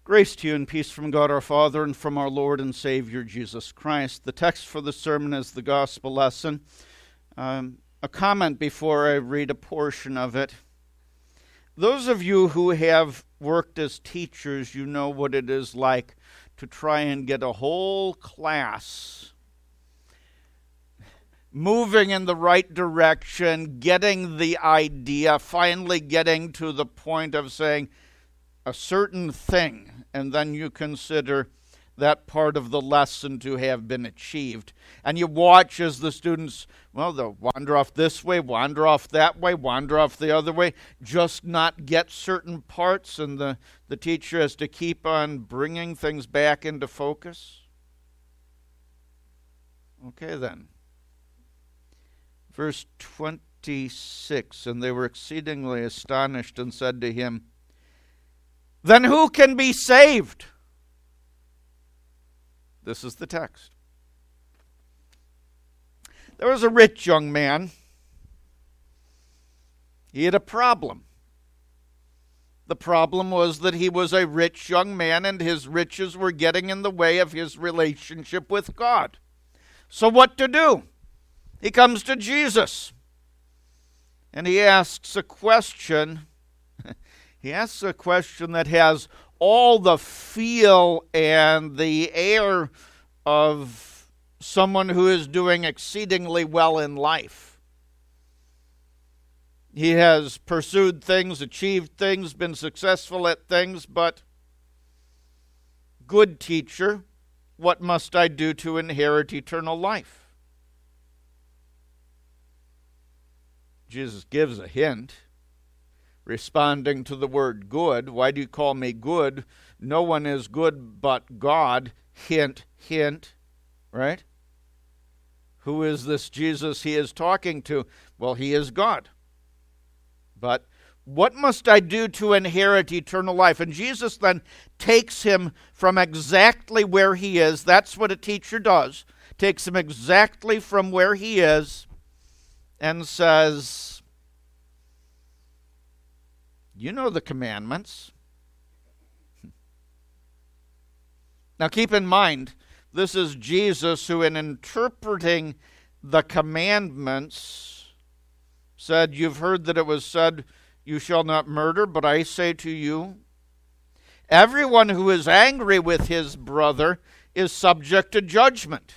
Grace to you and peace from God our Father and from our Lord and Savior Jesus Christ. The text for the sermon is the gospel lesson. A comment before I read a portion of it. Those of you who have worked as teachers, you know what it is like to try and get a whole class moving in the right direction, getting the idea, finally getting to the point of saying a certain thing, and then you consider that part of the lesson to have been achieved. And you watch as the students, they'll wander off this way, wander off that way, wander off the other way, just not get certain parts, and the teacher has to keep on bringing things back into focus. Okay then. Verse 26, and they were exceedingly astonished and said to him, "Then who can be saved?" This is the text. There was a rich young man. He had a problem. The problem was that he was a rich young man and his riches were getting in the way of his relationship with God. So what to do? He comes to Jesus and he asks a question. He asks a question that has all the feel and the air of someone who is doing exceedingly well in life. He has pursued things, achieved things, been successful at things, but good teacher, what must I do to inherit eternal life? Jesus gives a hint. Responding to the word good, why do you call me good? No one is good but God. Hint, hint, right? Who is this Jesus he is talking to? Well, he is God. But what must I do to inherit eternal life? And Jesus then takes him from exactly where he is. That's what a teacher does. Takes him exactly from where he is and says, you know the commandments. Now keep in mind, this is Jesus who in interpreting the commandments said, you've heard that it was said, you shall not murder, but I say to you, everyone who is angry with his brother is subject to judgment,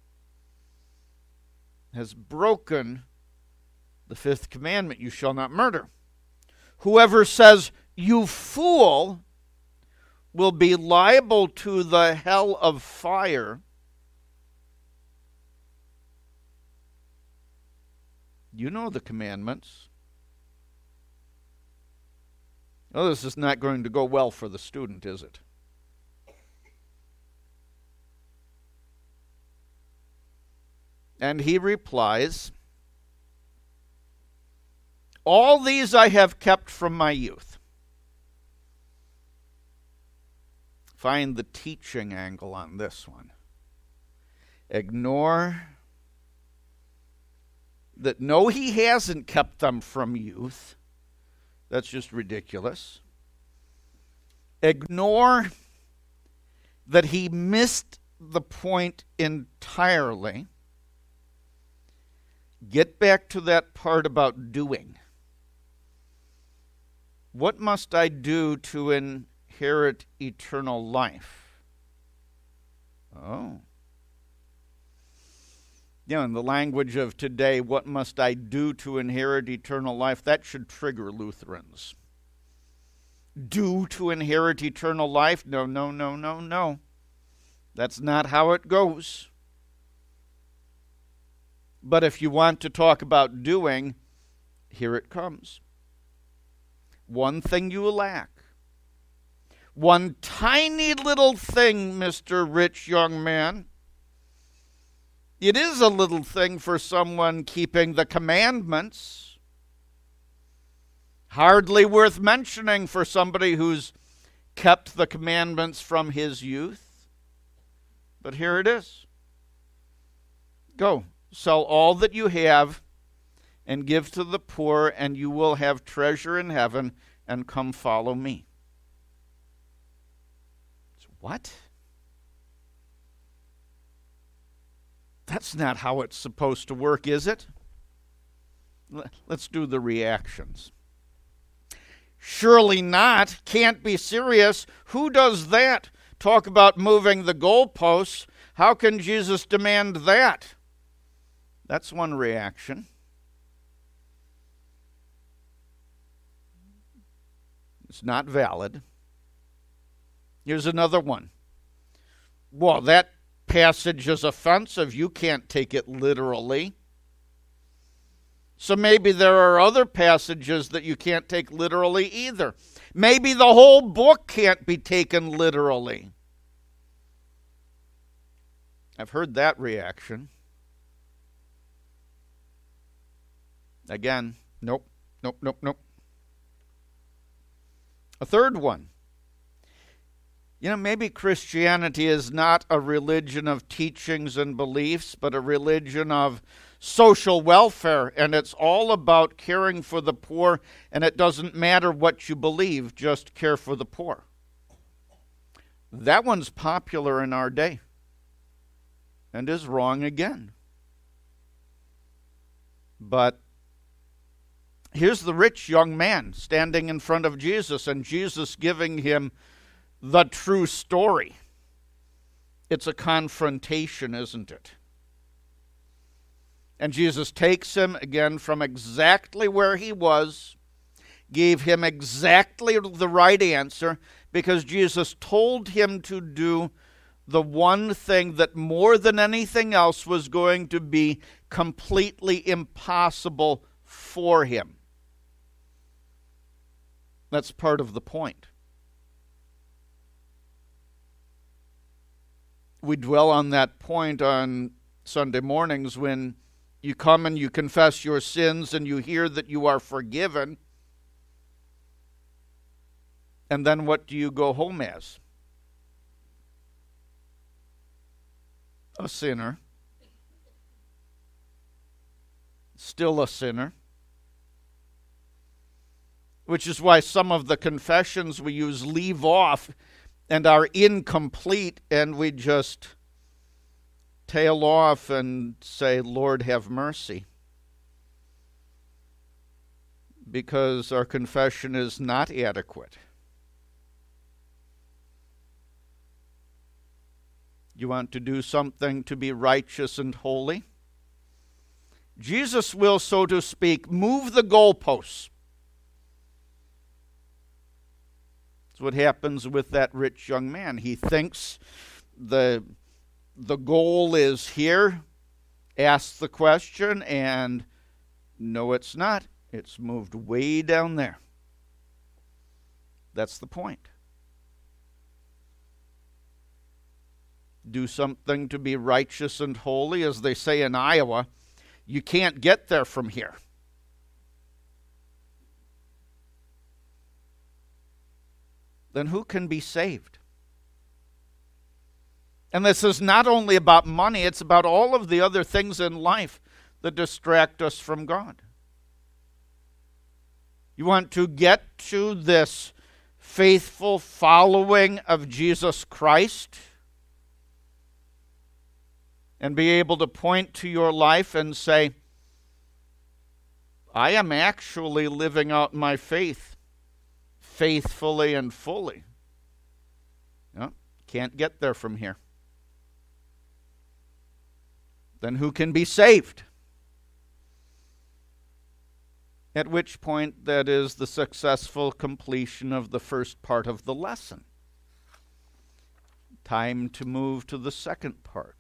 has broken the fifth commandment, you shall not murder. Whoever says, you fool, will be liable to the hell of fire. You know the commandments. Oh, this is not going to go well for the student, is it? And he replies, all these I have kept from my youth. Find the teaching angle on this one. Ignore that no, he hasn't kept them from youth. That's just ridiculous. Ignore that he missed the point entirely. Get back to that part about doing. What must I do to inherit eternal life? Oh. In the language of today, what must I do to inherit eternal life? That should trigger Lutherans. Do to inherit eternal life? No. That's not how it goes. But if you want to talk about doing, here it comes. One thing you lack. One tiny little thing, Mr. Rich Young Man. It is a little thing for someone keeping the commandments. Hardly worth mentioning for somebody who's kept the commandments from his youth. But here it is. Go, sell all that you have and give to the poor, and you will have treasure in heaven, and come follow me. What? That's not how it's supposed to work, is it? Let's do the reactions. Surely not. Can't be serious. Who does that? Talk about moving the goalposts. How can Jesus demand that? That's one reaction. It's not valid. Here's another one. Well, that passage is offensive. You can't take it literally. So maybe there are other passages that you can't take literally either. Maybe the whole book can't be taken literally. I've heard that reaction. Again, nope. A third one. Maybe Christianity is not a religion of teachings and beliefs, but a religion of social welfare, and it's all about caring for the poor, and it doesn't matter what you believe, just care for the poor. That one's popular in our day, and is wrong again. But here's the rich young man standing in front of Jesus, and Jesus giving him the true story. It's a confrontation, isn't it? And Jesus takes him again from exactly where he was, gave him exactly the right answer, because Jesus told him to do the one thing that more than anything else was going to be completely impossible for him. That's part of the point. We dwell on that point on Sunday mornings when you come and you confess your sins and you hear that you are forgiven. And then what do you go home as? A sinner. Still a sinner. Which is why some of the confessions we use leave off and are incomplete, and we just tail off and say, Lord, have mercy. Because our confession is not adequate. You want to do something to be righteous and holy? Jesus will, so to speak, move the goalposts. That's what happens with that rich young man. He thinks the goal is here, asks the question, and no, it's not. It's moved way down there. That's the point. Do something to be righteous and holy, as they say in Iowa. You can't get there from here. Then who can be saved? And this is not only about money, it's about all of the other things in life that distract us from God. You want to get to this faithful following of Jesus Christ and be able to point to your life and say, I am actually living out my faith faithfully and fully. No, can't get there from here. Then who can be saved? At which point, that is the successful completion of the first part of the lesson. Time to move to the second part.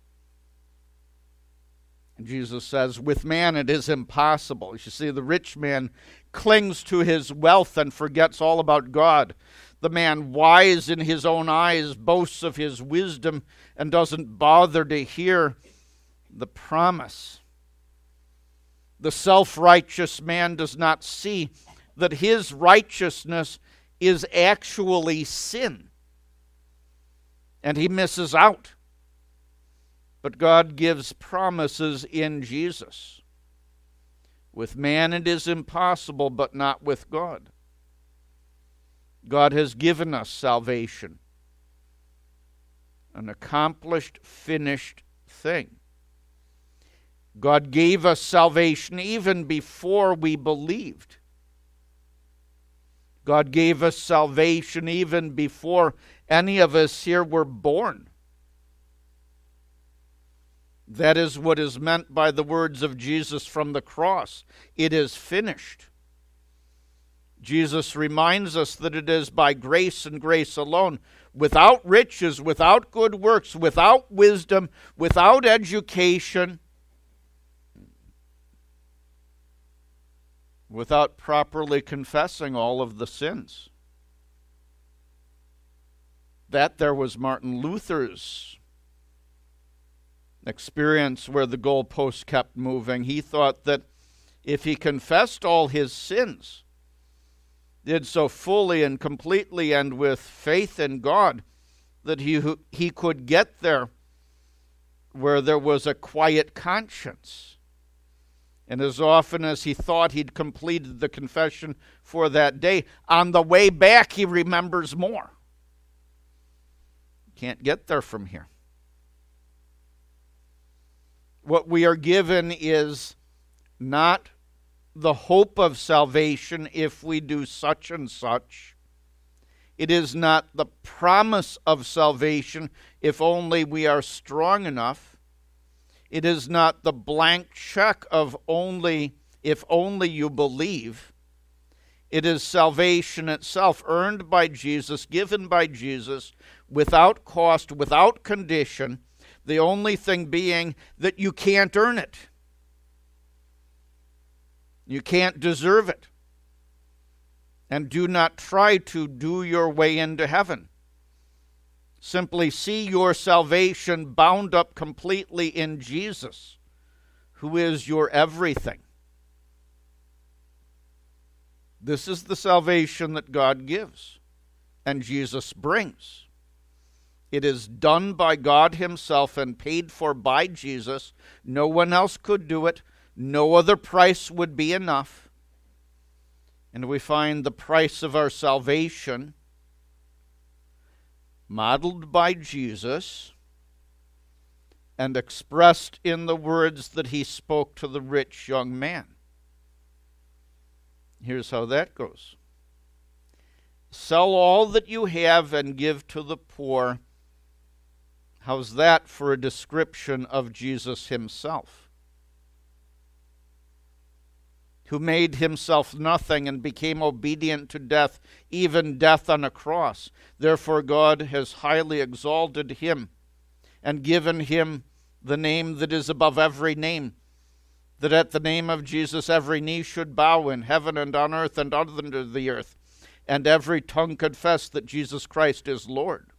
And Jesus says, with man it is impossible. You see, the rich man clings to his wealth and forgets all about God. The man, wise in his own eyes, boasts of his wisdom and doesn't bother to hear the promise. The self-righteous man does not see that his righteousness is actually sin. And he misses out. But God gives promises in Jesus. With man it is impossible, but not with God. God has given us salvation. an accomplished, finished thing. God gave us salvation even before we believed. God gave us salvation even before any of us here were born. That is what is meant by the words of Jesus from the cross. It is finished. Jesus reminds us that it is by grace and grace alone, without riches, without good works, without wisdom, without education, without properly confessing all of the sins. That there was Martin Luther's experience where the goalpost kept moving. He thought that if he confessed all his sins, did so fully and completely and with faith in God, that he could get there where there was a quiet conscience. And as often as he thought he'd completed the confession for that day, on the way back he remembers more. Can't get there from here. What we are given is not the hope of salvation if we do such and such. It is not the promise of salvation if only we are strong enough. It is not the blank check of only if only you believe. It is salvation itself, earned by Jesus, given by Jesus, without cost, without condition, the only thing being that you can't earn it. You can't deserve it. And do not try to do your way into heaven. Simply see your salvation bound up completely in Jesus, who is your everything. This is the salvation that God gives and Jesus brings. It is done by God himself and paid for by Jesus. No one else could do it. No other price would be enough. And we find the price of our salvation modeled by Jesus and expressed in the words that he spoke to the rich young man. Here's how that goes. Sell all that you have and give to the poor. How's that for a description of Jesus himself, who made himself nothing and became obedient to death, even death on a cross? Therefore God has highly exalted him and given him the name that is above every name, that at the name of Jesus every knee should bow in heaven and on earth and under the earth, and every tongue confess that Jesus Christ is Lord.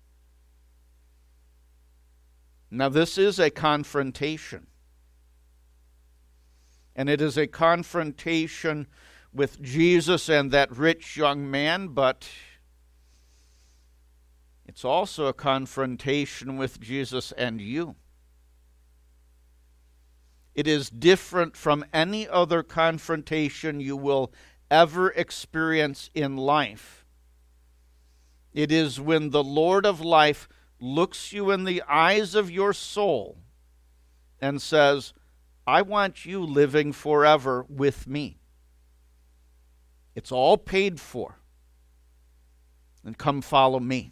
Now this is a confrontation. And it is a confrontation with Jesus and that rich young man, but it's also a confrontation with Jesus and you. It is different from any other confrontation you will ever experience in life. It is when the Lord of life looks you in the eyes of your soul and says, I want you living forever with me. It's all paid for. And come follow me.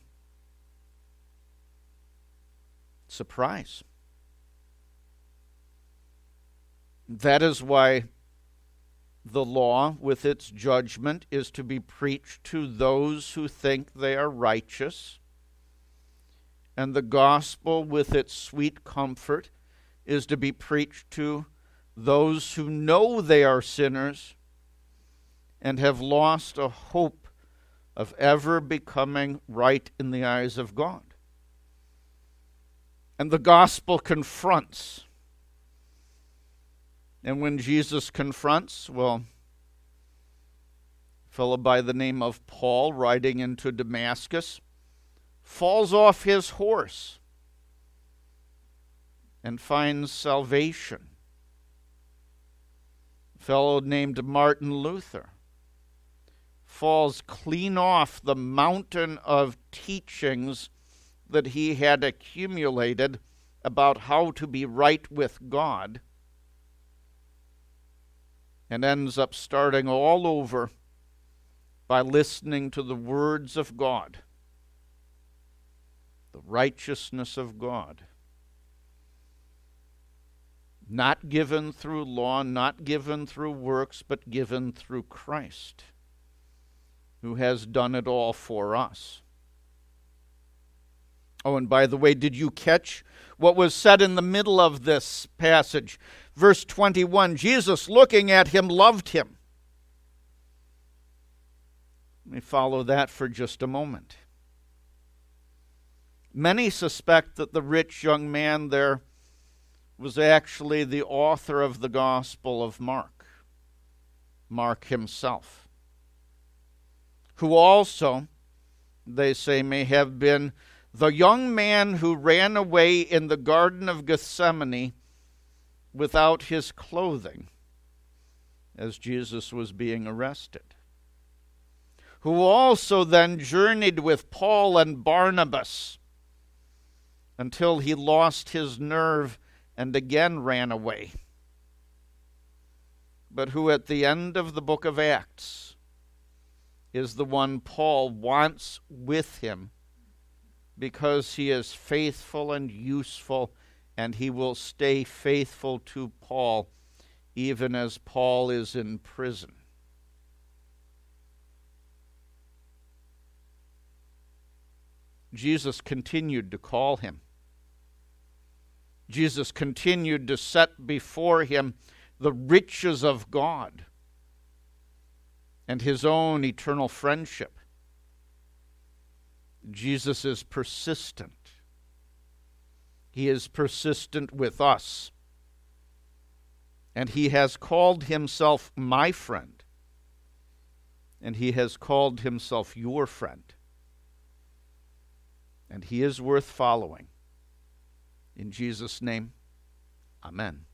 Surprise. That is why the law with its judgment is to be preached to those who think they are righteous, and the gospel with its sweet comfort is to be preached to those who know they are sinners and have lost a hope of ever becoming right in the eyes of God. And the gospel confronts. And when Jesus confronts, well, a fellow by the name of Paul, riding into Damascus, falls off his horse and finds salvation. A fellow named Martin Luther falls clean off the mountain of teachings that he had accumulated about how to be right with God, and ends up starting all over by listening to the words of God, the righteousness of God. Not given through law, not given through works, but given through Christ, who has done it all for us. Oh, and by the way, did you catch what was said in the middle of this passage? Verse 21, Jesus, looking at him, loved him. Let me follow that for just a moment. Many suspect that the rich young man there was actually the author of the Gospel of Mark, Mark himself, who also, they say, may have been the young man who ran away in the Garden of Gethsemane without his clothing as Jesus was being arrested, who also then journeyed with Paul and Barnabas until he lost his nerve and again ran away, but who at the end of the book of Acts is the one Paul wants with him because he is faithful and useful, and he will stay faithful to Paul even as Paul is in prison. Jesus continued to call him. Jesus continued to set before him the riches of God and his own eternal friendship. Jesus is persistent. He is persistent with us. And he has called himself my friend. And he has called himself your friend. And he is worth following. In Jesus' name, amen.